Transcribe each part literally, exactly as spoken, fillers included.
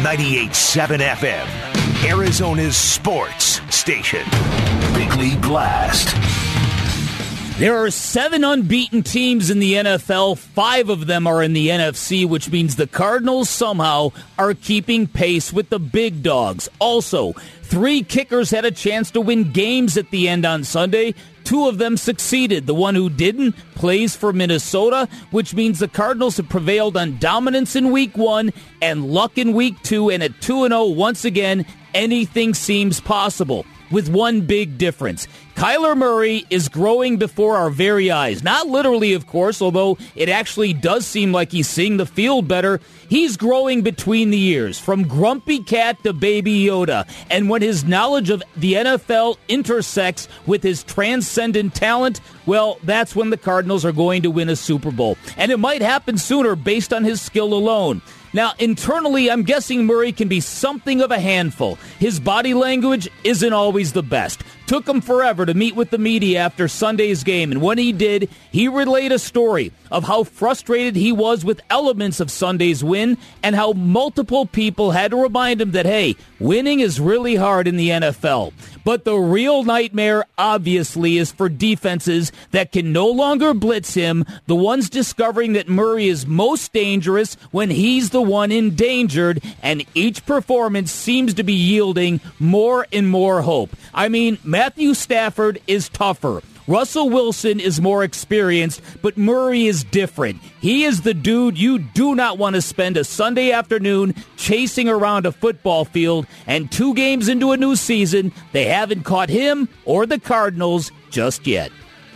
ninety-eight point seven F M, Arizona's sports station. Bickley Blast. There are seven unbeaten teams in the N F L. Five of them are in the N F C, which means the Cardinals somehow are keeping pace with the big dogs. Also, three kickers had a chance to win games at the end on Sunday. Two of them succeeded. The one who didn't plays for Minnesota, which means the Cardinals have prevailed on dominance in week one and luck in week two. And at two and oh, once again, anything seems possible. With one big difference. Kyler Murray is growing before our very eyes. Not literally, of course, although it actually does seem like he's seeing the field better. He's growing between the ears, from grumpy cat to baby Yoda. And when his knowledge of the N F L intersects with his transcendent talent, well, that's when the Cardinals are going to win a Super Bowl. And it might happen sooner based on his skill alone. Now, internally, I'm guessing Murray can be something of a handful. His body language isn't always the best. Took him forever to meet with the media after Sunday's game, and when he did, he relayed a story of how frustrated he was with elements of Sunday's win and how multiple people had to remind him that, hey, winning is really hard in the N F L. But the real nightmare, obviously, is for defenses that can no longer blitz him, the ones discovering that Murray is most dangerous when he's the one endangered, and each performance seems to be yielding more and more hope. I mean, Matthew Stafford is tougher. Russell Wilson is more experienced, but Murray is different. He is the dude you do not want to spend a Sunday afternoon chasing around a football field, and two games into a new season, they haven't caught him or the Cardinals just yet.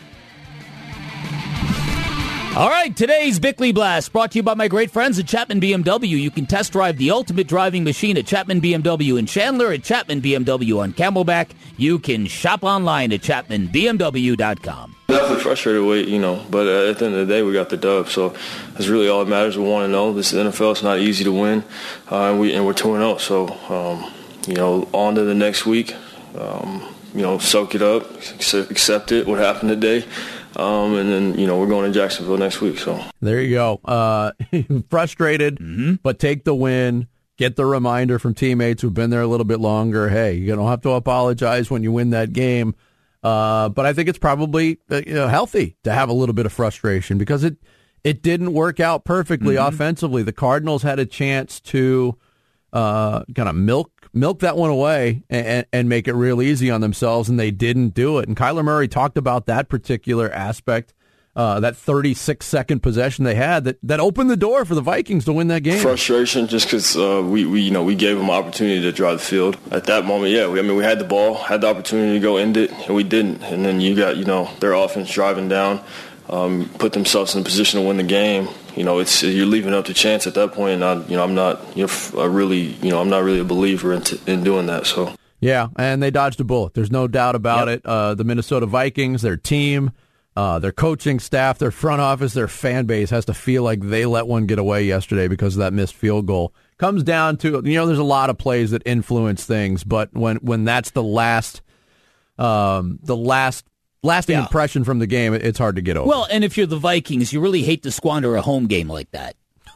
All right, today's Bickley Blast brought to you by my great friends at Chapman B M W. You can test drive the ultimate driving machine at Chapman B M W in Chandler, at Chapman B M W on Camelback. You can shop online at chapman b m w dot com. Definitely frustrated with, you know, but at the end of the day, we got the dub, so that's really all that matters. We want to know. This is the N F L. It's not easy to win, uh, and, we, and we're two and oh, so, um, you know, on to the next week. Um, you know, soak it up, accept it, what happened today. Um, and then, you know, we're going to Jacksonville next week. So there you go. Uh, frustrated, mm-hmm. but take the win. Get the reminder from teammates who've been there a little bit longer. Hey, you don't have to apologize when you win that game. Uh, but I think it's probably uh, you know, healthy to have a little bit of frustration because it it didn't work out perfectly mm-hmm. offensively. The Cardinals had a chance to uh, kind of milk milk that one away and, and make it real easy on themselves, and they didn't do it. And Kyler Murray talked about that particular aspect, uh, that thirty-six second possession they had that, that opened the door for the Vikings to win that game. Frustration just because uh, we, we, you know, we gave them opportunity to drive the field. At that moment, yeah, we, I mean, we had the ball, had the opportunity to go end it, and we didn't. And then you got, you know, their offense driving down, um, put themselves in a position to win the game. You know, it's you're leaving up to chance at that point, and I, you know, I'm not, you know, I really, you know, I'm not really a believer in, t- in doing that. So yeah, and they dodged a bullet. There's no doubt about yep. it. Uh, the Minnesota Vikings, their team, uh, their coaching staff, their front office, their fan base has to feel like they let one get away yesterday because of that missed field goal. Comes down to, you know, there's a lot of plays that influence things, but when when that's the last, um, the last. Lasting yeah. impression from the game, it's hard to get over. Well, and if you're the Vikings, you really hate to squander a home game like that.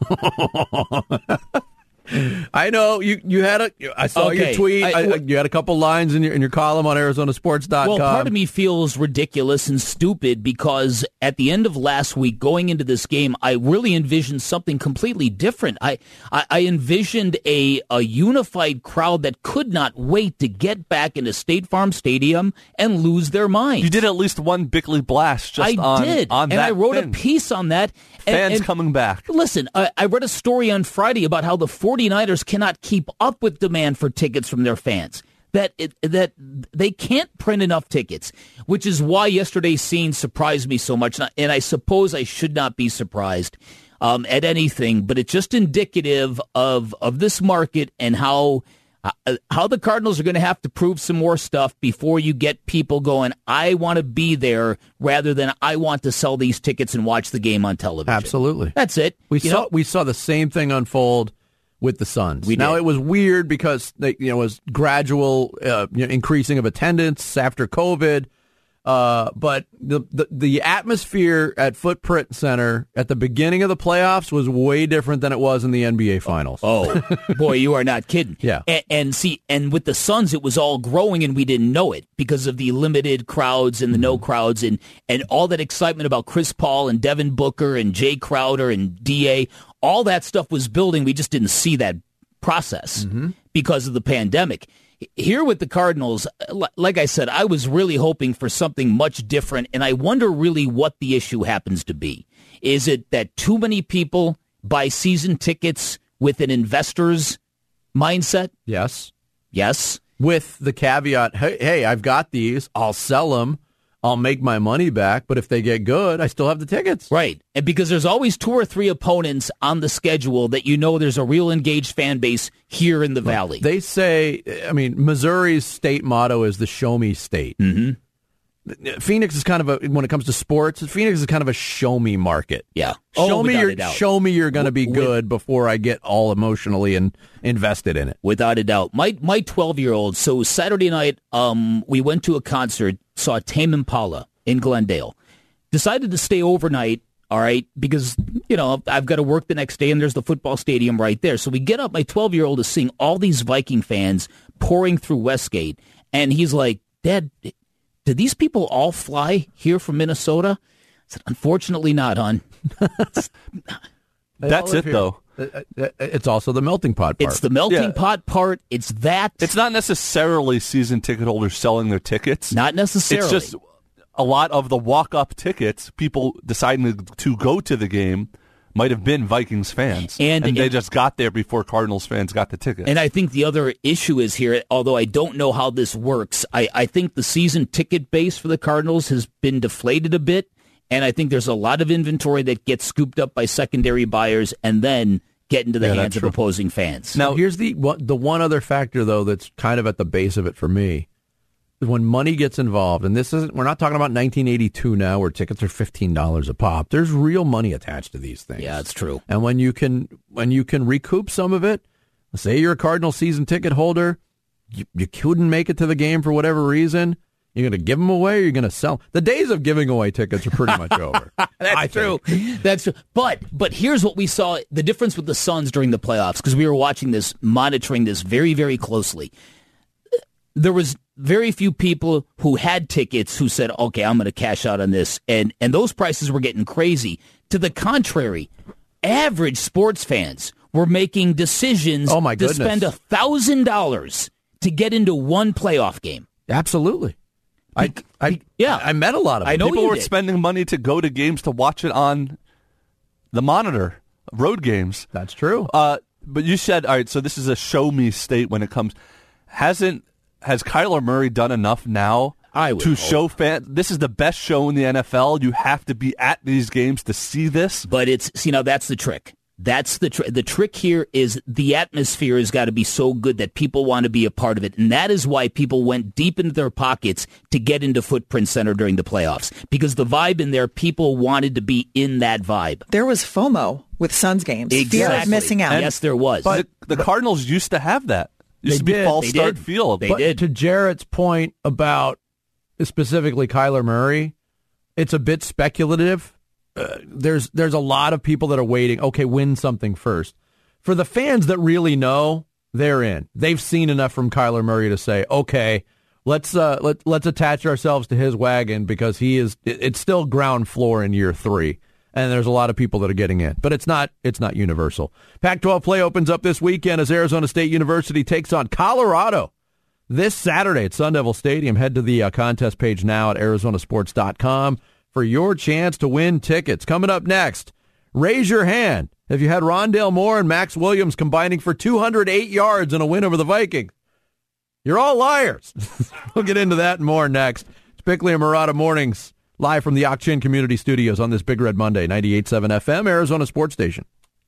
I know you. You had a. I saw okay. your tweet. I, I, you had a couple lines in your in your column on Arizona Sports dot com. Well, part of me feels ridiculous and stupid because at the end of last week, going into this game, I really envisioned something completely different. I I, I envisioned a a unified crowd that could not wait to get back into State Farm Stadium and lose their minds. You did at least one Bickley Blast. Just I on, did, on and that I wrote thing. a piece on that. And, Fans and, coming back. Listen, I, I read a story on Friday about how the 49ers cannot keep up with demand for tickets from their fans. That it, that they can't print enough tickets, which is why yesterday's scene surprised me so much. And I suppose I should not be surprised um, at anything, but it's just indicative of of this market and how uh, how the Cardinals are going to have to prove some more stuff before you get people going, I want to be there, rather than I want to sell these tickets and watch the game on television. Absolutely. That's it. We you saw know? we saw the same thing unfold with the Suns. We now, did. It was weird because they, you know, it was gradual uh, you know, increasing of attendance after COVID. Uh, but the, the the atmosphere at Footprint Center at the beginning of the playoffs was way different than it was in the N B A Finals. Oh, boy, you are not kidding. Yeah. And, and see, and with the Suns, it was all growing, and we didn't know it because of the limited crowds and the no crowds and, and all that excitement about Chris Paul and Devin Booker and Jay Crowder and D A. All that stuff was building. We just didn't see that process mm-hmm. because of the pandemic. Here with the Cardinals, like I said, I was really hoping for something much different, and I wonder really what the issue happens to be. Is it that too many people buy season tickets with an investor's mindset? Yes. Yes. With the caveat, hey, hey, I've got these, I'll sell them, I'll make my money back, but if they get good, I still have the tickets. Right. And because there's always two or three opponents on the schedule that you know there's a real engaged fan base here in the Valley. They say, I mean, Missouri's state motto is the show me state. Mm-hmm. Phoenix is kind of a, when it comes to sports, Phoenix is kind of a show me market. Yeah. Show oh, me you're, show me you're going to be good with, before I get all emotionally and invested in it. Without a doubt. My my twelve-year-old, so Saturday night, um, we went to a concert, saw Tame Impala in Glendale. Decided to stay overnight, all right, because, you know, I've got to work the next day, and there's the football stadium right there. So we get up, my twelve-year-old is seeing all these Viking fans pouring through Westgate, and he's like, Dad, did these people all fly here from Minnesota? I said, unfortunately not, hon. That's it, here. though. It's also the melting pot part. It's the melting Yeah. pot part. It's that. It's not necessarily season ticket holders selling their tickets. Not necessarily. It's just a lot of the walk-up tickets, people deciding to, to go to the game, might have been Vikings fans. And, and they and, just got there before Cardinals fans got the tickets. And I think the other issue is here, although I don't know how this works, I, I think the season ticket base for the Cardinals has been deflated a bit, and I think there's a lot of inventory that gets scooped up by secondary buyers and then get into the Yeah, hands that's of true. opposing fans. Now, here's the one- the one other factor, though, that's kind of at the base of it for me. When money gets involved, and this isn't, we're not talking about nineteen eighty-two now where tickets are fifteen dollars a pop. There's real money attached to these things. Yeah, it's true. And when you can when you can recoup some of it, say you're a Cardinal season ticket holder, you, you couldn't make it to the game for whatever reason, you're going to give them away or you're going to sell. The days of giving away tickets are pretty much over. That's I true. think. That's true. But but here's what we saw, the difference with the Suns during the playoffs, because we were watching this, monitoring this very, very closely. There was very few people who had tickets who said, okay, I'm going to cash out on this. And, and those prices were getting crazy. To the contrary, average sports fans were making decisions Oh, my to goodness. spend one thousand dollars to get into one playoff game. Absolutely. I, I yeah. I met a lot of I them. know People you were did. spending money to go to games to watch it on the monitor, road games. That's true. Uh, but you said, all right, so this is a show me state when it comes. Hasn't has Kyler Murray done enough now I would to hope. show fans this is the best show in the N F L? You have to be at these games to see this. But it's, see, now that's the trick. That's the trick. The trick here is the atmosphere has got to be so good that people want to be a part of it. And that is why people went deep into their pockets to get into Footprint Center during the playoffs. Because the vibe in there, people wanted to be in that vibe. There was FOMO with Suns games. Fear of Exactly. missing out. And yes, there was. But the, the Cardinals used to have that. Used They to be did. false They start did. field. They But did. to Jarrett's point about specifically Kyler Murray, it's a bit speculative. Uh, there's there's a lot of people that are waiting. Okay, win something first. For the fans that really know, they're in. They've seen enough from Kyler Murray to say, okay, let's uh, let let's attach ourselves to his wagon because he is. It, it's still ground floor in year three, and there's a lot of people that are getting in. But it's not it's not universal. Pac twelve play opens up this weekend as Arizona State University takes on Colorado this Saturday at Sun Devil Stadium. Head to the uh, contest page now at Arizona Sports dot com for your chance to win tickets. Coming up next, raise your hand. Have you had Rondale Moore and Max Williams combining for two hundred eight yards in a win over the Vikings? You're all liars. We'll get into that and more next. It's Bickley and Murata Mornings, live from the Ak-Chin Community Studios on this Big Red Monday, ninety-eight point seven F M, Arizona Sports Station.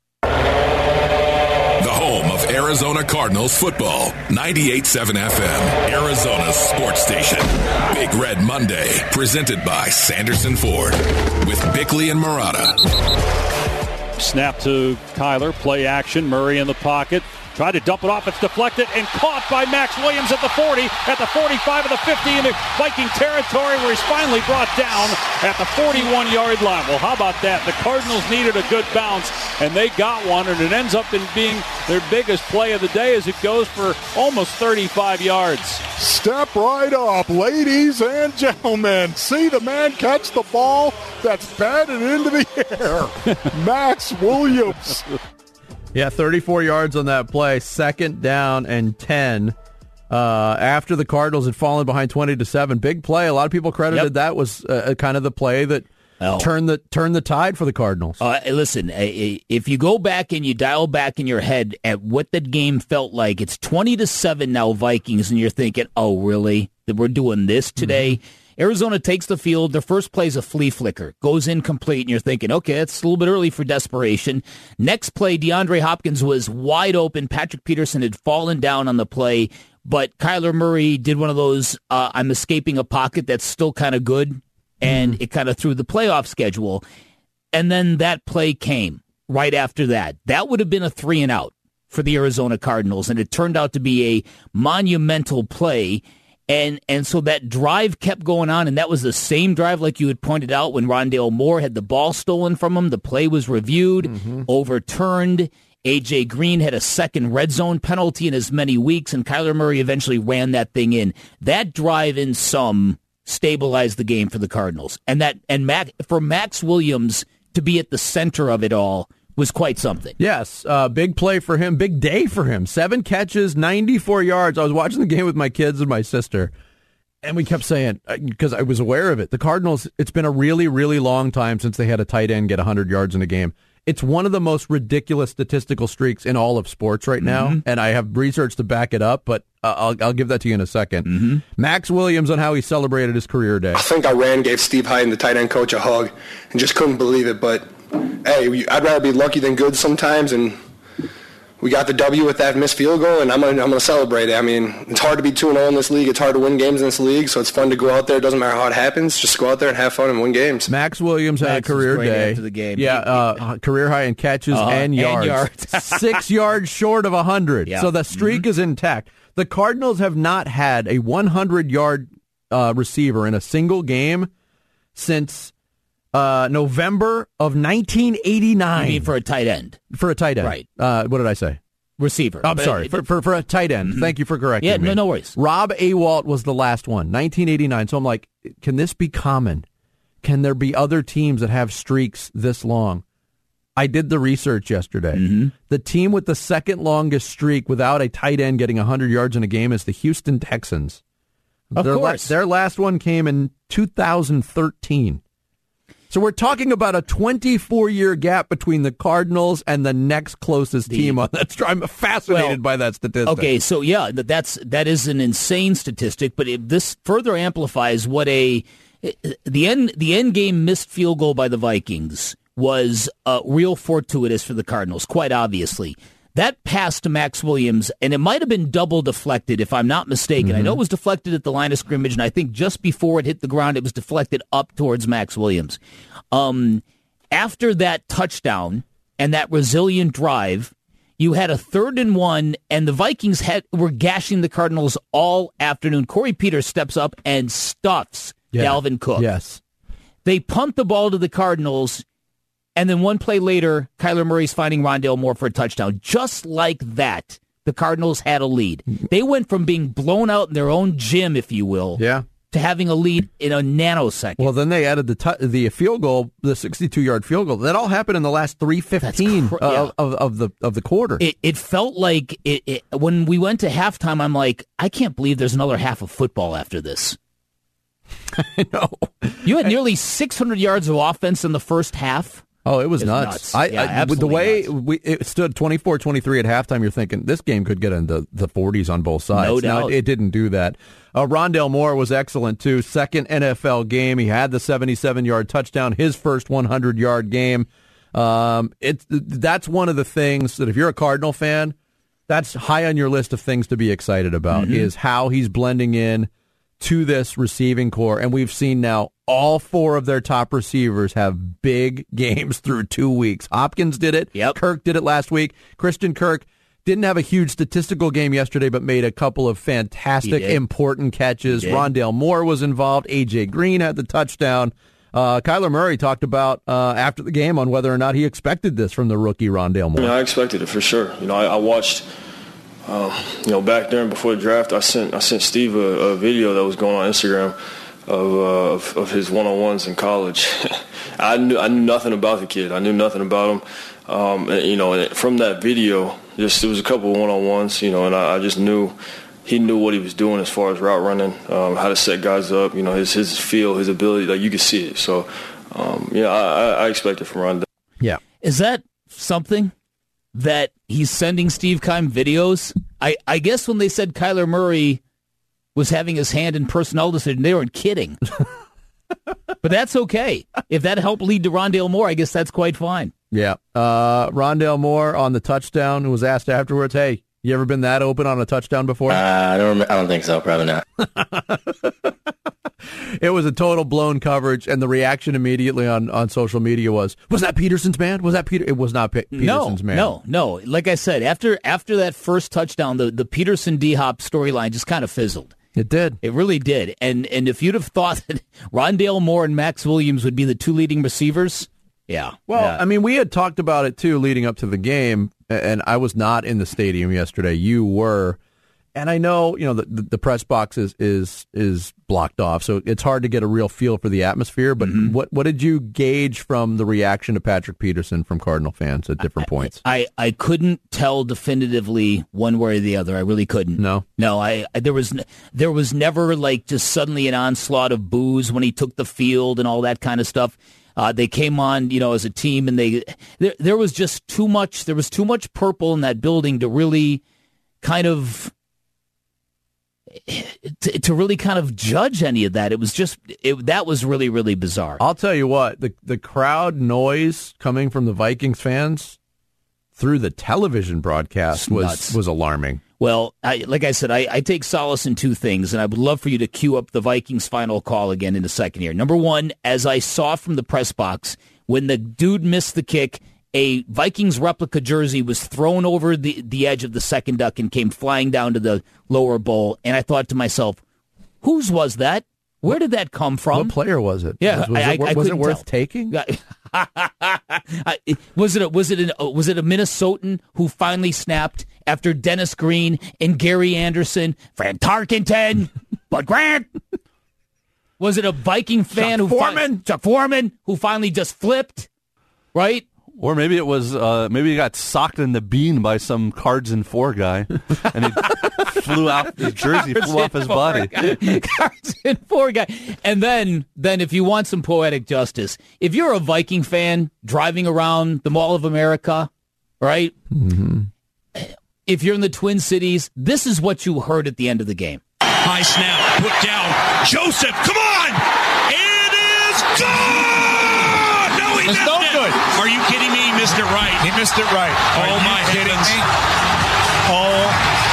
The home of Arizona Cardinals football, ninety-eight point seven F M, Arizona Sports Station. Big Red Monday, presented by Sanderson Ford, with Bickley and Murata. Snap to Kyler, play action, Murray in the pocket, Tried to dump it off. It's deflected and caught by Max Williams at the forty, at the forty-five, of the fifty in the Viking territory, where he's finally brought down at the forty-one-yard line. Well, how about that? The Cardinals needed a good bounce, and they got one, and it ends up in being their biggest play of the day as it goes for almost thirty-five yards. Step right up, ladies and gentlemen. See the man catch the ball that's batted into the air. Max Williams. Yeah, thirty-four yards on that play. Second down and ten. Uh, after the Cardinals had fallen behind twenty to seven. Big play. A lot of people credited yep. that was uh, kind of the play that oh. turned the turned the tide for the Cardinals. Uh, listen, if you go back and you dial back in your head at what that game felt like, it's twenty to seven now, Vikings, and you're thinking, oh, really? That we're doing this today? Mm-hmm. Arizona takes the field. Their first play is a flea flicker. Goes incomplete, and you're thinking, okay, it's a little bit early for desperation. Next play, DeAndre Hopkins was wide open. Patrick Peterson had fallen down on the play, but Kyler Murray did one of those, uh, I'm escaping a pocket that's still kind of good, and mm-hmm. it kind of threw the playoff schedule. And then that play came right after that. That would have been a three and out for the Arizona Cardinals, and it turned out to be a monumental play. And and so that drive kept going on, and that was the same drive, like you had pointed out, when Rondale Moore had the ball stolen from him. The play was reviewed, mm-hmm. overturned. A J. Green had a second red zone penalty in as many weeks, and Kyler Murray eventually ran that thing in. That drive, in sum, stabilized the game for the Cardinals. And that and Mac, for Max Williams to be at the center of it all was quite something. Yes, uh, big play for him, big day for him. Seven catches, ninety-four yards. I was watching the game with my kids and my sister, and we kept saying, because I was aware of it, the Cardinals, it's been a really, really long time since they had a tight end get one hundred yards in a game. It's one of the most ridiculous statistical streaks in all of sports right now, mm-hmm. and I have research to back it up, but uh, I'll, I'll give that to you in a second. Mm-hmm. Max Williams on how he celebrated his career day. I think I ran, gave Steve Hyden, the tight end coach, a hug, and just couldn't believe it, but hey, I'd rather be lucky than good sometimes, and we got the W with that missed field goal, and I'm going I'm to celebrate it. I mean, it's hard to be two and oh in this league. It's hard to win games in this league, so it's fun to go out there. It doesn't matter how it happens. Just go out there and have fun and win games. Max Williams had Max a career day. After the game. Yeah, uh, career high in catches uh-huh. and yards. And yards. Six yards short of one hundred, yeah. So the streak mm-hmm. is intact. The Cardinals have not had a one hundred-yard uh, receiver in a single game since Uh, November of nineteen eighty-nine. You mean for a tight end? For a tight end. Right. Uh, what did I say? Receiver. I'm but sorry. It, for, for for a tight end. Mm-hmm. Thank you for correcting yeah, me. Yeah, no, no worries. Rob Awalt was the last one, nineteen eighty-nine. So I'm like, can this be common? Can there be other teams that have streaks this long? I did the research yesterday. Mm-hmm. The team with the second longest streak without a tight end getting one hundred yards in a game is the Houston Texans. Of their course. La- their last one came in two thousand thirteen. So we're talking about a twenty-four-year gap between the Cardinals and the next closest the, team on that. I'm fascinated well, by that statistic. Okay, so yeah, that's that is an insane statistic, but it, this further amplifies what a the end the end game missed field goal by the Vikings was uh, real fortuitous for the Cardinals, quite obviously. That pass to Max Williams, and it might have been double deflected, if I'm not mistaken. Mm-hmm. I know it was deflected at the line of scrimmage, and I think just before it hit the ground, it was deflected up towards Max Williams. Um, after that touchdown and that resilient drive, you had a third and one, and the Vikings had, were gashing the Cardinals all afternoon. Corey Peters steps up and stuffs yeah. Dalvin Cook. Yes. They punt the ball to the Cardinals. And then one play later, Kyler Murray's finding Rondale Moore for a touchdown. Just like that, the Cardinals had a lead. They went from being blown out in their own gym, if you will, yeah. to having a lead in a nanosecond. Well, then they added the t- the field goal, the sixty-two-yard field goal. That all happened in the last three fifteen cr- yeah. of, of the of the quarter. It, it felt like it, it, when we went to halftime, I'm like, I can't believe there's another half of football after this. I know. You had nearly six hundred yards of offense in the first half. Oh, it was, it was nuts. nuts. I, yeah, I, with the way we, it stood twenty-four twenty-three at halftime, you're thinking this game could get into the forties on both sides. No doubt. Now, it, it didn't do that. Uh, Rondale Moore was excellent, too. Second N F L game. He had the seventy-seven-yard touchdown, his first hundred-yard game. Um, it, that's one of the things that if you're a Cardinal fan, that's high on your list of things to be excited about, mm-hmm. is how he's blending in to this receiving core. And we've seen now all four of their top receivers have big games through two weeks. Hopkins did it. Yep. Kirk did it last week. Christian Kirk Didn't have a huge statistical game yesterday, but made a couple of fantastic, important catches. Rondale Moore was involved. A J. Green had the touchdown. Uh, Kyler Murray talked about uh, after the game on whether or not he expected this from the rookie Rondale Moore. I, mean, I expected it for sure. You know, I, I watched, um, you know, back there before the draft, I sent I sent Steve a, a video that was going on Instagram of uh, of, of his one-on-ones in college. I knew I knew nothing about the kid. I knew nothing about him. Um, and, you know, and from that video, just there was a couple of one-on-ones, you know, and I, I just knew he knew what he was doing as far as route running, um, how to set guys up, you know, his his feel, his ability, like you could see it. So, um, yeah, I, I expect it from Rondale. Yeah. Is that something that he's sending Steve Keim videos? I, I guess when they said Kyler Murray was having his hand in personnel decision, they weren't kidding. But that's okay. If that helped lead to Rondale Moore, I guess that's quite fine. Yeah. Uh, Rondale Moore on the touchdown was asked afterwards, hey, you ever been that open on a touchdown before? Uh, I don't. I don't think so. Probably not. It was a total blown coverage, and the reaction immediately on, on social media was, was that Peterson's man? Was that Peter? It was not Pe- Peterson's no, man. No, no. Like I said, after after that first touchdown, the, the Peterson D-Hop storyline just kind of fizzled. It did. It really did. And and if you'd have thought that Rondale Moore and Max Williams would be the two leading receivers, yeah. Well, yeah. I mean, we had talked about it, too, leading up to the game, and I was not in the stadium yesterday. You were. And I know, you know, the, the, the press box is, is is blocked off, so it's hard to get a real feel for the atmosphere. But mm-hmm. what what did you gauge from the reaction to Patrick Peterson from Cardinal fans at different I, points? I, I couldn't tell definitively one way or the other. I really couldn't. No, no. I, I there was there was never like just suddenly an onslaught of boos when he took the field and all that kind of stuff. Uh, they came on, you know, as a team, and they there there was just too much. There was too much purple in that building to really kind of. To, to really kind of judge any of that. It was just, it, that was really, really bizarre. I'll tell you what, the the crowd noise coming from the Vikings fans through the television broadcast was, was alarming. Well, I, like I said, I, I take solace in two things, and I would love for you to cue up the Vikings' final call again in a second here. Number one, as I saw from the press box, when the dude missed the kick, a Vikings replica jersey was thrown over the, the edge of the second duck and came flying down to the lower bowl. And I thought to myself, whose was that? Where did that come from? What player was it? Yeah, was, was I, it, I was it worth tell. taking? was it a, was it an, was it a Minnesotan who finally snapped after Dennis Green and Gary Anderson, Fran Tarkenton, Bud Grant? Was it a Viking fan Chuck who Foreman? Fi- Chuck Foreman who finally just flipped? Right. Or maybe it was, uh, maybe he got socked in the bean by some Cards and Four guy, and it flew out, his jersey Cards flew off his body. Cards and Four guy. And then, then if you want some poetic justice, if you're a Viking fan driving around the Mall of America, right? Mm-hmm. If you're in the Twin Cities, this is what you heard at the end of the game. High snap, put down, Joseph, come on! It is gone! No, he It's missed no it! good. Are you kidding me? He missed it right. He missed it right. Oh, Are my you kidding heavens. me? Oh.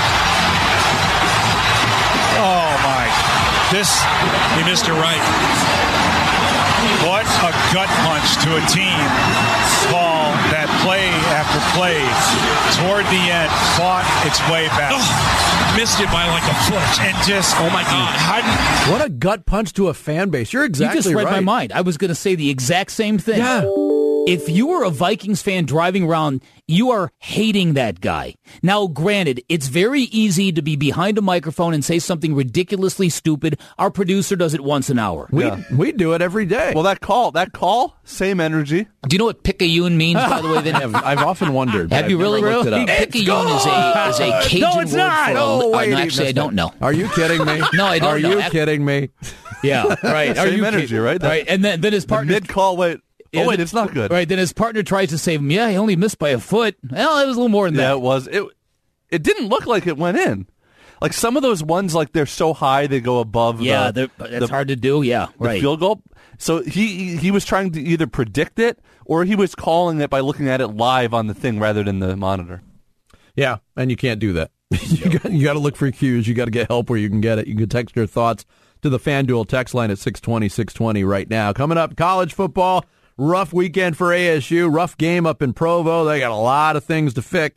Oh, my. This. He missed it right. What a gut punch to a team. Paul, that play after play, toward the end, fought its way back. Oh, missed it by like a foot. And just, oh, my God. How did, what a gut punch to a fan base. You're exactly You just read right. my mind. I was going to say the exact same thing. Yeah. If you were a Vikings fan driving around, you are hating that guy. Now, granted, it's very easy to be behind a microphone and say something ridiculously stupid. Our producer does it once an hour. We Yeah. we do it every day. Well, that call, that call, same energy. Do you know what picayune means, by the way? Then I've, I've often wondered. but Have I've you really? never looked it up. Picayune is a is a Cajun No, it's word not. for. Oh, uh, wait, no, he actually, I missed don't it. know. Are you kidding me? No, I don't Are know. you Ac- kidding me? Yeah, right. Are Same you energy, kidding? right? That- Right, and then then his The partner mid-call, wait. Yeah, Oh, wait, the- it's not good. Right, then his partner tries to save him. Yeah, he only missed by a foot. Well, it was a little more than Yeah, that. it was. It It didn't look like it went in. Like some of those ones, like they're so high they go above. Yeah, the, they're- that's the, hard to do. Yeah, the right. field goal. So he he was trying to either predict it or he was calling it by looking at it live on the thing rather than the monitor. Yeah, and you can't do that. you got you got to look for cues. You got to get help where you can get it. You can text your thoughts to the FanDuel text line at six twenty, six twenty right now. Coming up, college football. Rough weekend for A S U. Rough game up in Provo. They got a lot of things to fix.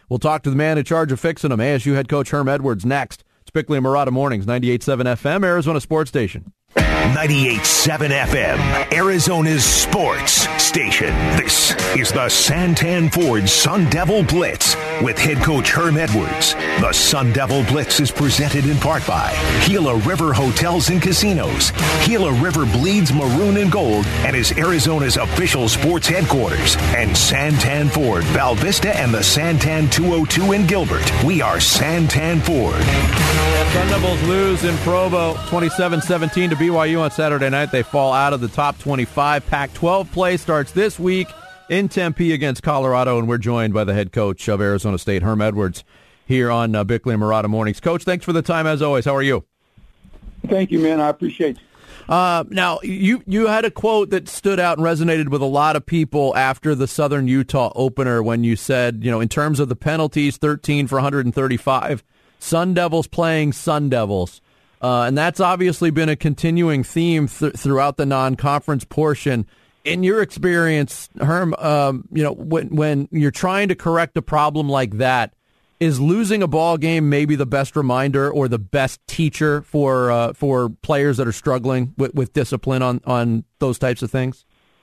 We'll talk to the man in charge of fixing them, A S U head coach Herm Edwards, next. It's Bickley and Marotta Mornings, ninety-eight point seven F M, Arizona Sports Station. ninety-eight point seven F M, Arizona's sports station. This is the Santan Ford Sun Devil Blitz with head coach Herm Edwards. The Sun Devil Blitz is presented in part by Gila River Hotels and Casinos. Gila River bleeds maroon and gold and is Arizona's official sports headquarters. And Santan Ford, Val Vista and the Santan two oh two in Gilbert. We are Santan Ford. Sun Devils lose in Provo twenty-seven seventeen to B Y U on Saturday night. They fall out of the top twenty-five. Pac twelve play starts this week in Tempe against Colorado, and we're joined by the head coach of Arizona State, Herm Edwards, here on uh, Bickley and Marotta Mornings. Coach, thanks for the time as always. How are you? Thank you, man. I appreciate you. Uh, now, you, you had a quote that stood out and resonated with a lot of people after the Southern Utah opener when you said, you know, in terms of the penalties, thirteen for one hundred thirty-five, Sun Devils playing Sun Devils. Uh, and that's obviously been a continuing theme th- throughout the non-conference portion. In your experience, Herm, um, you know, when, when you're trying to correct a problem like that, is losing a ball game maybe the best reminder or the best teacher for uh, for players that are struggling with, with discipline on, on those types of things?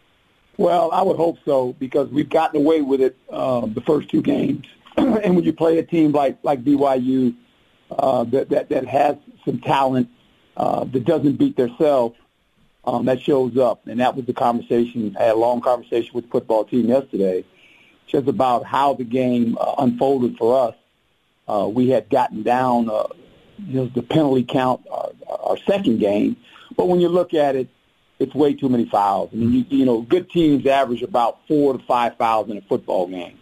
Well, I would hope so, because we've gotten away with it uh, the first two games. And when you play a team like, like B Y U uh, that, that, that has some talent uh, that doesn't beat themselves, um, that shows up. And that was the conversation. I had a long conversation with the football team yesterday just about how the game uh, unfolded for us. Uh, we had gotten down uh, you know, the penalty count our, our second game. But when you look at it, it's way too many fouls. I mean, you, you know, good teams average about four to five fouls in a football game.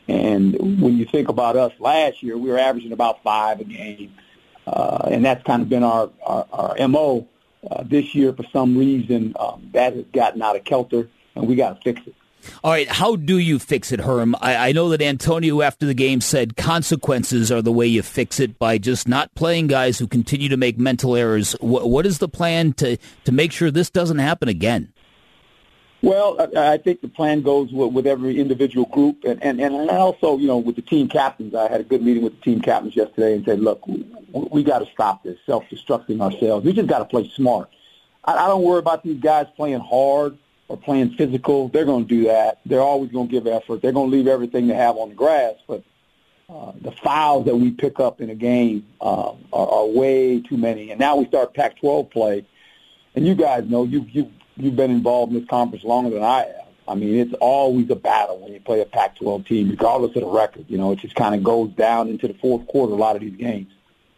And when you think about us last year, we were averaging about five a game. Uh, and that's kind of been our, our, our M O. Uh, this year, for some reason, um, that has gotten out of kilter, and we got to fix it. All right, how do you fix it, Herm? I, I know that Antonio, after the game, said consequences are the way you fix it, by just not playing guys who continue to make mental errors. What, what is the plan to, to make sure this doesn't happen again? Well, I, I think the plan goes with, with every individual group, and, and, and also, you know, with the team captains. I had a good meeting with the team captains yesterday and said, look, we, we got to stop this, self-destructing ourselves. We just got to play smart. I, I don't worry about these guys playing hard or playing physical. They're going to do that. They're always going to give effort. They're going to leave everything they have on the grass. But uh, the fouls that we pick up in a game uh, are, are way too many. And now we start Pac twelve play. And you guys know, you, you, you've been involved in this conference longer than I have. I mean, it's always a battle when you play a Pac twelve team, regardless of the record. You know, it just kind of goes down into the fourth quarter, a lot of these games.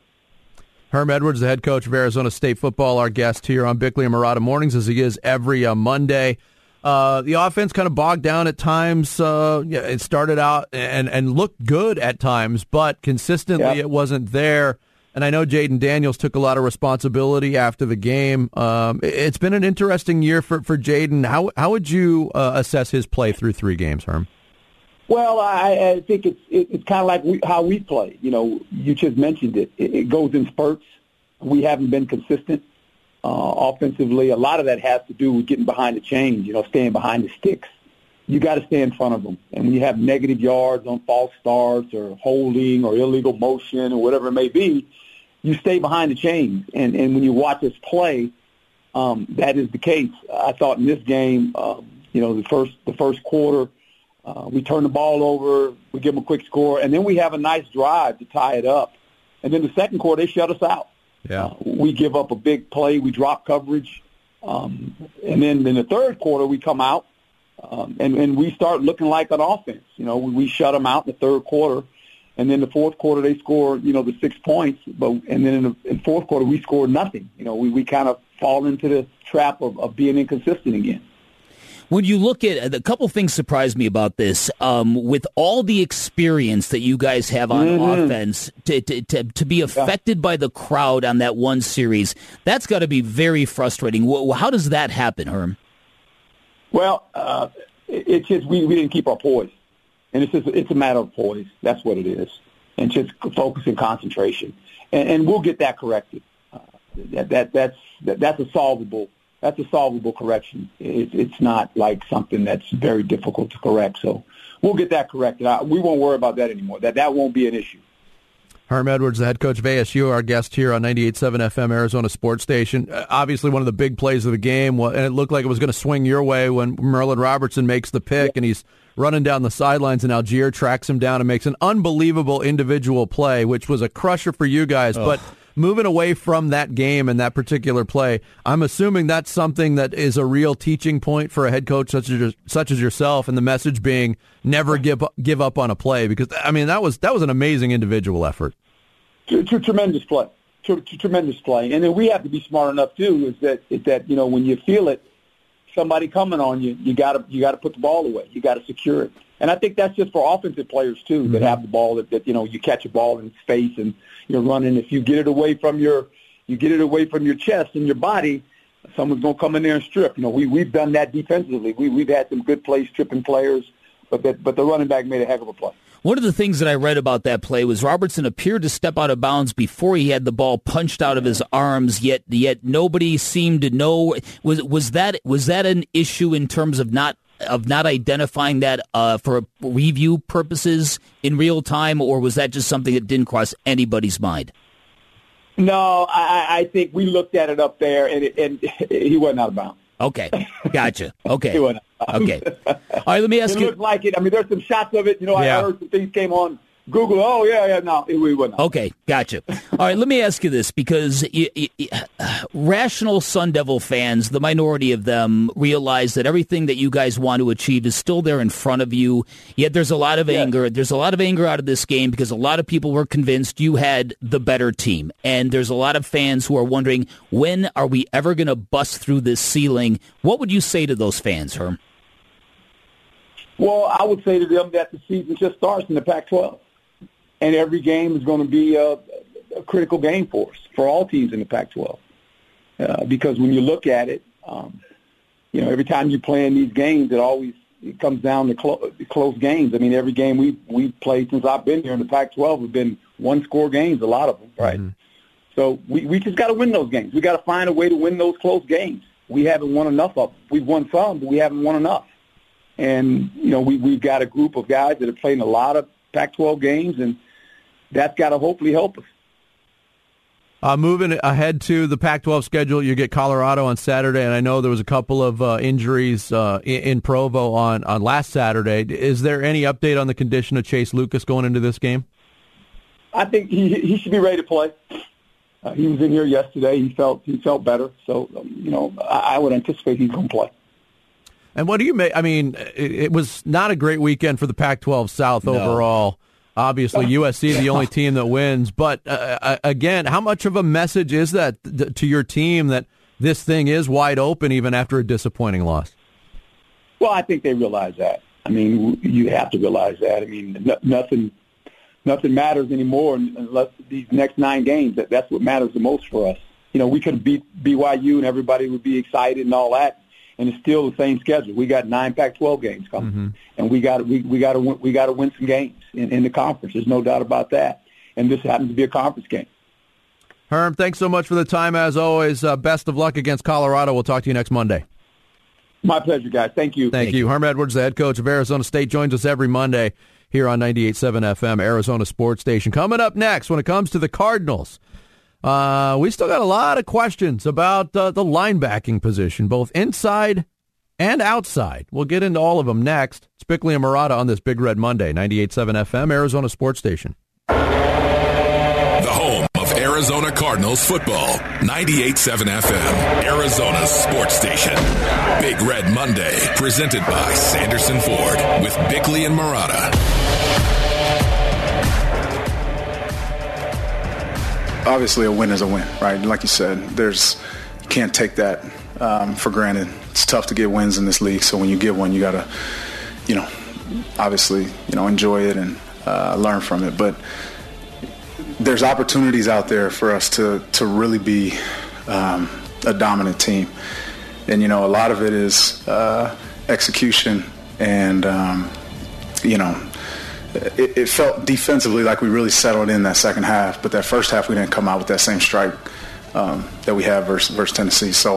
Herm Edwards, the head coach of Arizona State football, our guest here on Bickley and Marotta Mornings, as he is every uh, Monday. Uh, the offense kind of bogged down at times. Uh, yeah, it started out and, and looked good at times, but consistently yep. it wasn't there. And I know Jaden Daniels took a lot of responsibility after the game. Um, it's been an interesting year for, for Jaden. How how would you uh, assess his play through three games, Herm? Well, I, I think it's it, it's kind of like we, how we play. You know, you just mentioned it. it. It goes in spurts. We haven't been consistent uh, offensively. A lot of that has to do with getting behind the chains, you know, staying behind the sticks. You got to stay in front of them. And when you have negative yards on false starts or holding or illegal motion or whatever it may be, you stay behind the chains. And, and when you watch us play, um, that is the case. I thought in this game, um, you know, the first the first quarter, Uh, we turn the ball over, we give them a quick score, and then we have a nice drive to tie it up. And then the second quarter, they shut us out. Yeah, uh, we give up a big play, we drop coverage. Um, and then in the third quarter, we come out, um, and, and we start looking like an offense. You know, we, we shut them out in the third quarter. And then the fourth quarter, they score, you know, the six points. But and then in the in fourth quarter, we scored nothing. You know, we, we kind of fall into the trap of, of being inconsistent again. When you look at a couple things surprised me about this, um, with all the experience that you guys have on mm-hmm. offense, to, to to to be affected yeah. by the crowd on that one series, that's got to be very frustrating. How does that happen, Herm? Well, uh, it's just we, we didn't keep our poise, and it's just it's a matter of poise. That's what it is, and just focus and concentration, and, and we'll get that corrected. Uh, that that that's that, that's a solvable that's a solvable correction. It, it's not like something that's very difficult to correct. So we'll get that corrected. I, we won't worry about that anymore. That that won't be an issue. Herm Edwards, the head coach of A S U, our guest here on ninety-eight point seven F M, Arizona Sports Station. Uh, obviously, one of the big plays of the game, and it looked like it was going to swing your way when Merlin Robertson makes the pick, and he's running down the sidelines, and Algier tracks him down and makes an unbelievable individual play, which was a crusher for you guys. Oh. But moving away from that game and that particular play, I'm assuming that's something that is a real teaching point for a head coach such as such as yourself, and the message being never give give up on a play, because I mean that was that was an amazing individual effort. T- t- tremendous play, t- t- tremendous play, and then we have to be smart enough too. Is that is that you know when you feel it, somebody coming on you, you got to you got to put the ball away. You got to secure it, and I think that's just for offensive players too mm-hmm. that have the ball. That, that you know you catch a ball in space and you're running. If you get it away from your you get it away from your chest and your body, someone's gonna come in there and strip. You know we we've done that defensively. We we've had some good plays stripping players, but that but the running back made a heck of a play. One of the things that I read about that play was Robertson appeared to step out of bounds before he had the ball punched out of his arms, yet yet nobody seemed to know. Was was that was that an issue in terms of not of not identifying that uh, for review purposes in real time, or was that just something that didn't cross anybody's mind? No, I, I think we looked at it up there, and, it, and he wasn't out of bounds. Okay, gotcha. Okay, he wasn't. Okay. All right, let me ask it you. It looked like it. I mean, there's some shots of it. You know, yeah. I heard some things came on Google. Oh, yeah, yeah, no, it, we wouldn't. Okay, gotcha. All right, let me ask you this, because y- y- y- rational Sun Devil fans, the minority of them, realize that everything that you guys want to achieve is still there in front of you, yet there's a lot of yeah. anger. There's a lot of anger out of this game because a lot of people were convinced you had the better team, and there's a lot of fans who are wondering, when are we ever going to bust through this ceiling? What would you say to those fans, Herm? Well, I would say to them that the season just starts in the Pac twelve. And every game is going to be a, a critical game for us, for all teams in the Pac twelve. Uh, because when you look at it, um, you know, every time you play in these games, it always it comes down to clo- close games. I mean, every game we we played since I've been here in the Pac twelve have been one-score games, a lot of them, right? Mm-hmm. So we, we just got to win those games. We got to find a way to win those close games. We haven't won enough of them. We've won some, but we haven't won enough. And, you know, we, we've got a group of guys that have played in a lot of Pac twelve games, and that's got to hopefully help us. Uh, moving ahead to the Pac twelve schedule, you get Colorado on Saturday, and I know there was a couple of uh, injuries uh, in, in Provo on, on last Saturday. Is there any update on the condition of Chase Lucas going into this game? I think he he should be ready to play. Uh, he was in here yesterday. He felt he felt better, so um, you know I, I would anticipate he's going to play. And what do you make? I mean, it, it was not a great weekend for the Pac twelve South no. overall. Obviously, U S C the only team that wins. But uh, again, how much of a message is that th- to your team that this thing is wide open even after a disappointing loss? Well, I think they realize that. I mean, you have to realize that. I mean, n- nothing nothing matters anymore unless these next nine games. That, that's what matters the most for us. You know, we could beat B Y U and everybody would be excited and all that. And it's still the same schedule. We got nine Pac twelve games coming, mm-hmm. and we got we we got to we got to win some games in, in the conference. There's no doubt about that. And this happens to be a conference game. Herm, thanks so much for the time as always. Uh, best of luck against Colorado. We'll talk to you next Monday. My pleasure, guys. Thank you. Thank, Thank you. you. Herm Edwards, the head coach of Arizona State, joins us every Monday here on ninety-eight point seven F M, Arizona Sports Station. Coming up next, when it comes to the Cardinals. Uh, we still got a lot of questions about uh, the linebacking position, both inside and outside. We'll get into all of them next. It's Bickley and Murata on this Big Red Monday, ninety-eight point seven F M, Arizona Sports Station. The home of Arizona Cardinals football, ninety-eight point seven F M, Arizona Sports Station. Big Red Monday, presented by Sanderson Ford with Bickley and Murata. Obviously, a win is a win, right? Like you said, there's you can't take that um, for granted. It's tough to get wins in this league, so when you get one, you got to, you know, obviously, you know, enjoy it and uh, learn from it. But there's opportunities out there for us to to really be um, a dominant team, and you know, a lot of it is uh, execution, and um, you know. It, it felt defensively like we really settled in that second half, but that first half we didn't come out with that same strike um, that we have versus, versus Tennessee. So,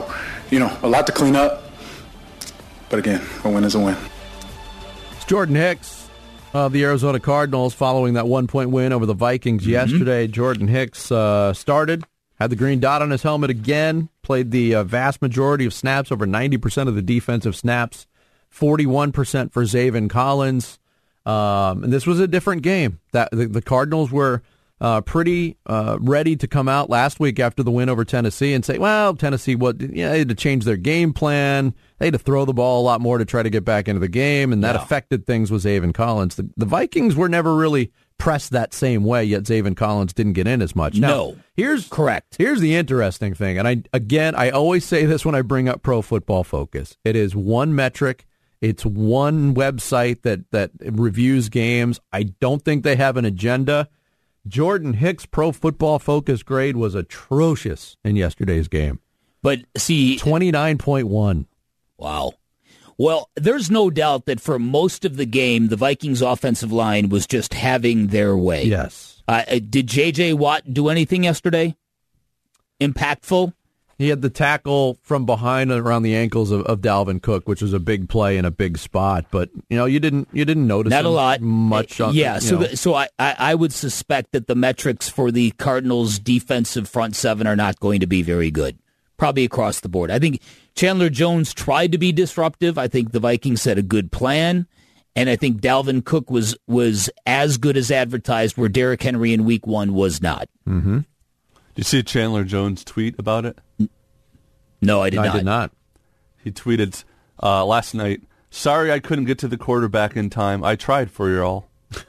you know, a lot to clean up. But again, a win is a win. It's Jordan Hicks of the Arizona Cardinals following that one-point win over the Vikings mm-hmm. yesterday. Jordan Hicks uh, started, had the green dot on his helmet again, played the uh, vast majority of snaps, over ninety percent of the defensive snaps, forty-one percent for Zaven Collins. Um, and this was a different game. That the, the Cardinals were uh, pretty uh, ready to come out last week after the win over Tennessee and say, well, Tennessee what, you know, they had to change their game plan. They had to throw the ball a lot more to try to get back into the game, and that yeah. affected things with Zaven Collins. The, the Vikings were never really pressed that same way, yet Zaven Collins didn't get in as much. Now, no, here's correct. Here's the interesting thing, and I again, I always say this when I bring up Pro Football Focus. It is one metric. It's one website that, that reviews games. I don't think they have an agenda. Jordan Hicks' Pro Football Focus grade was atrocious in yesterday's game. But see, twenty-nine point one. Wow. Well, there's no doubt that for most of the game, the Vikings' offensive line was just having their way. Yes. Uh, did J J. Watt do anything yesterday? Impactful? He had the tackle from behind around the ankles of, of Dalvin Cook, which was a big play in a big spot. But you know, you didn't you didn't notice not a lot much. On, yeah, so the, so I, I would suspect that the metrics for the Cardinals' defensive front seven are not going to be very good, probably across the board. I think Chandler Jones tried to be disruptive. I think the Vikings had a good plan, and I think Dalvin Cook was was as good as advertised, where Derrick Henry in Week One was not. Mm-hmm. Did you see Chandler Jones' tweet about it? No, I did no, not. I did not. He tweeted uh, last night, sorry I couldn't get to the quarterback in time. I tried for you all.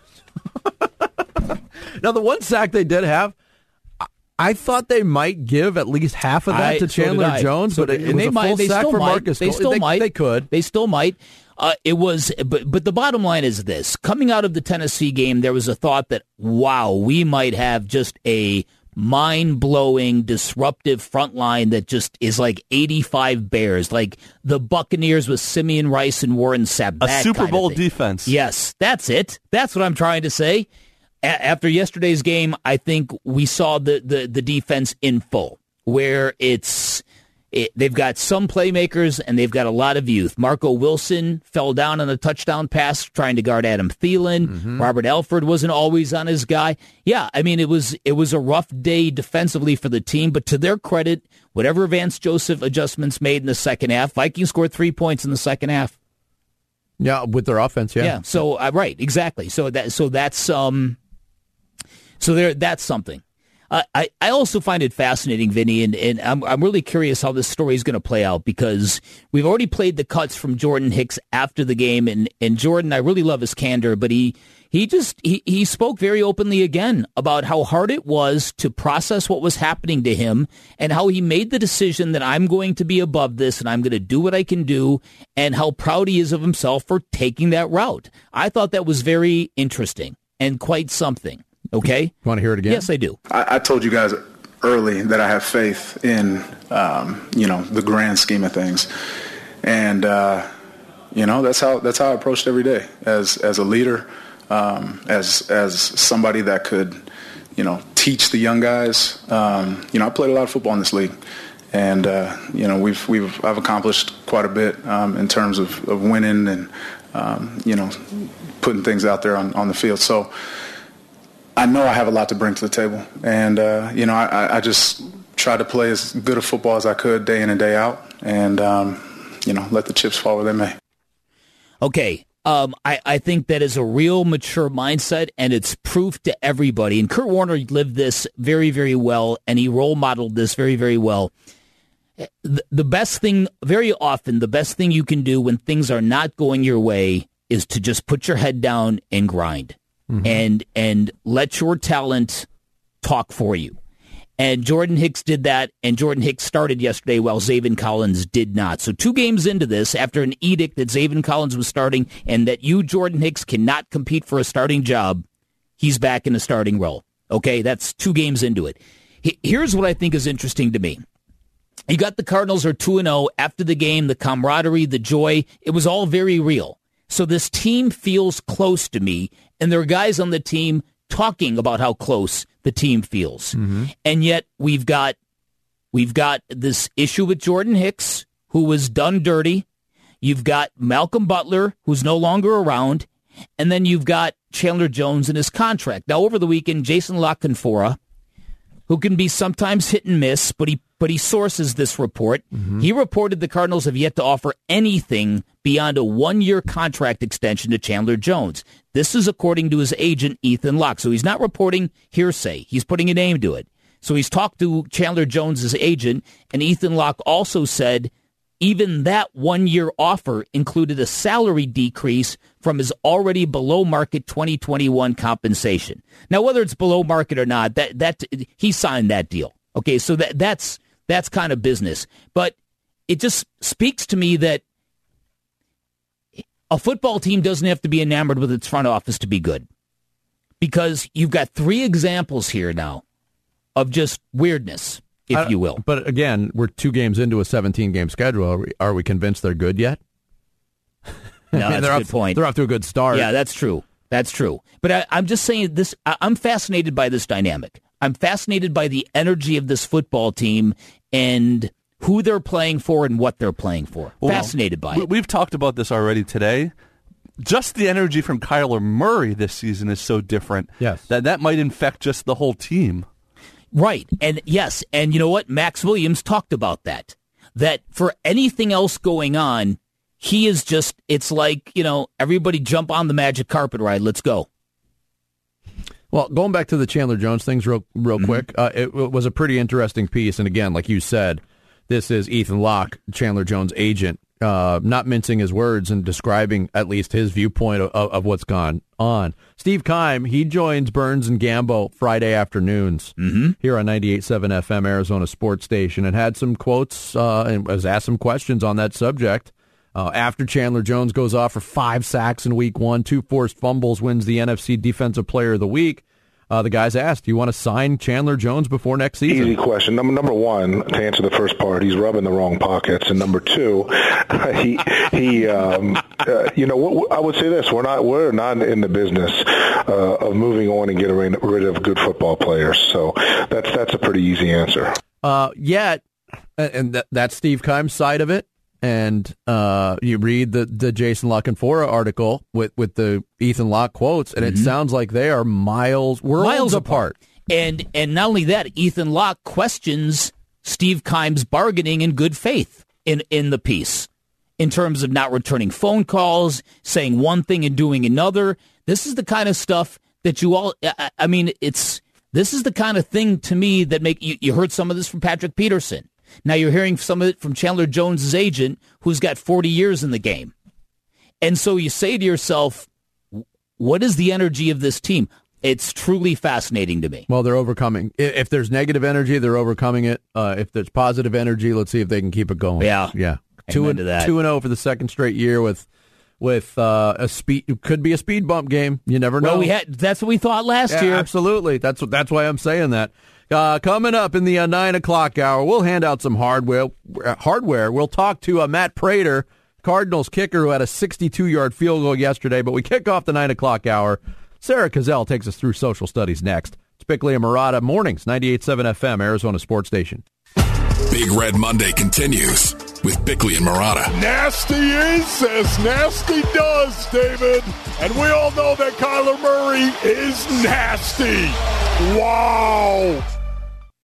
Now, the one sack they did have, I thought they might give at least half of that I, to Chandler so Jones, so but it, and it was they a might, full they sack still for might, Marcus. They still they, might. They could. They still might. Uh, it was, but but the bottom line is this: coming out of the Tennessee game, there was a thought that, wow, we might have just a mind-blowing, disruptive front line that just is like eighty-five Bears, like the Buccaneers with Simeon Rice and Warren Sapp. A Super Bowl defense. Yes, that's it. That's what I'm trying to say. A- after yesterday's game, I think we saw the, the, the defense in full, where it's it, they've got some playmakers and they've got a lot of youth. Marco Wilson fell down on a touchdown pass trying to guard Adam Thielen. Mm-hmm. Robert Alford wasn't always on his guy. Yeah, I mean, it was it was a rough day defensively for the team, but to their credit, whatever Vance Joseph adjustments made in the second half, Vikings scored three points in the second half. Yeah, with their offense, yeah. Yeah, so uh, right, exactly. So that so that's um so there that's something. Uh, I, I also find it fascinating, Vinny, and, and I'm I'm really curious how this story is going to play out, because we've already played the cuts from Jordan Hicks after the game, and, and Jordan, I really love his candor, but he he just he, he spoke very openly again about how hard it was to process what was happening to him, and how he made the decision that I'm going to be above this and I'm going to do what I can do, and how proud he is of himself for taking that route. I thought that was very interesting and quite something. Okay. You want to hear it again? Yes, I do. I, I told you guys early that I have faith in, um, you know, the grand scheme of things, and uh, you know that's how that's how I approached every day as as a leader, um, as as somebody that could, you know, teach the young guys. Um, you know, I played a lot of football in this league, and uh, you know we've we've I've accomplished quite a bit um, in terms of, of winning and um, you know putting things out there on, on the field. So I know I have a lot to bring to the table, and uh, you know, I, I just tried to play as good a football as I could day in and day out, and um, you know, let the chips fall where they may. Okay, um, I, I think that is a real mature mindset, and it's proof to everybody. And Kurt Warner lived this very, very well, and he role modeled this very, very well. The, the best thing, very often, the best thing you can do when things are not going your way is to just put your head down and grind. Mm-hmm. And and let your talent talk for you. And Jordan Hicks did that, and Jordan Hicks started yesterday while Zaven Collins did not. So two games into this, after an edict that Zaven Collins was starting and that you, Jordan Hicks, cannot compete for a starting job, he's back in the starting role. Okay, that's two games into it. Here's what I think is interesting to me. You got the Cardinals are two and oh. After the game, the camaraderie, the joy, it was all very real. So this team feels close to me, and there are guys on the team talking about how close the team feels. Mm-hmm. And yet we've got we've got this issue with Jordan Hicks, who was done dirty. You've got Malcolm Butler, who's no longer around. And then you've got Chandler Jones in his contract. Now, over the weekend, Jason La Canfora, who can be sometimes hit and miss, but he but he sources this report. Mm-hmm. He reported the Cardinals have yet to offer anything beyond a one-year contract extension to Chandler Jones. This is according to his agent, Ethan Locke. So he's not reporting hearsay. He's putting a name to it. So he's talked to Chandler Jones' agent, and Ethan Locke also said even that one-year offer included a salary decrease from his already below-market twenty twenty-one compensation. Now, whether it's below market or not, that that he signed that deal. Okay, so that that's that's kind of business. But it just speaks to me that a football team doesn't have to be enamored with its front office to be good. Because you've got three examples here now of just weirdness, if uh, you will. But again, we're two games into a seventeen-game schedule. Are we, are we convinced they're good yet? No, that's they're a off, good point. They're off to a good start. Yeah, that's true. That's true. But I, I'm just saying this. I, I'm fascinated by this dynamic. I'm fascinated by the energy of this football team and who they're playing for and what they're playing for. Well, fascinated by we, it. We've talked about this already today. Just the energy from Kyler Murray this season is so different. Yes. That that might infect just the whole team. Right. And yes, and you know what? Max Williams talked about that. That for anything else going on, he is just, it's like, you know, everybody jump on the magic carpet ride. Let's go. Well, going back to the Chandler Jones things real real mm-hmm. quick, uh, it, it was a pretty interesting piece. And again, like you said, this is Ethan Locke, Chandler Jones' agent, uh, not mincing his words and describing at least his viewpoint of, of, of what's gone on. Steve Keim, he joins Burns and Gambo Friday afternoons mm-hmm. here on ninety-eight point seven F M, Arizona Sports Station, and had some quotes uh, and was asked some questions on that subject. Uh, after Chandler Jones goes off for five sacks in week one, two forced fumbles, wins the N F C Defensive Player of the Week, uh, the guys asked, do you want to sign Chandler Jones before next season? Easy question. Number, number one, to answer the first part, he's rubbing the wrong pockets. And number two, he, he, um, uh, you know, I would say this, we're not, we're not in the business uh, of moving on and getting rid of good football players. So that's, that's a pretty easy answer. Uh, yet, and th- that's Steve Keim's side of it. And uh, you read the, the Jason La Canfora article with, with the Ethan Locke quotes, and mm-hmm. it sounds like they are miles, worlds miles apart. apart. And and not only that, Ethan Locke questions Steve Keim's bargaining in good faith in, in the piece, in terms of not returning phone calls, saying one thing and doing another. This is the kind of stuff that you all, I, I mean, it's this is the kind of thing to me that make you, you heard some of this from Patrick Peterson. Now you're hearing some of it from Chandler Jones' agent, who's got forty years in the game. And so you say to yourself, what is the energy of this team? It's truly fascinating to me. Well, they're overcoming. If there's negative energy, they're overcoming it. Uh, if there's positive energy, let's see if they can keep it going. Yeah. Yeah. Two and, two and oh for the second straight year with with uh, a speed. It could be a speed bump game. You never know. Well, we had, that's what we thought last yeah, year. Absolutely. That's, that's why I'm saying that. Uh, coming up in the uh, nine o'clock hour, we'll hand out some hardware. Hardware. We'll talk to uh, Matt Prater, Cardinals kicker, who had a sixty-two-yard field goal yesterday. But we kick off the nine o'clock hour. Sarah Cazell takes us through social studies next. It's Bickley and Murata, mornings, ninety-eight point seven F M, Arizona Sports Station. Big Red Monday continues with Bickley and Murata. Nasty is as nasty does, David. And we all know that Kyler Murray is nasty. Wow.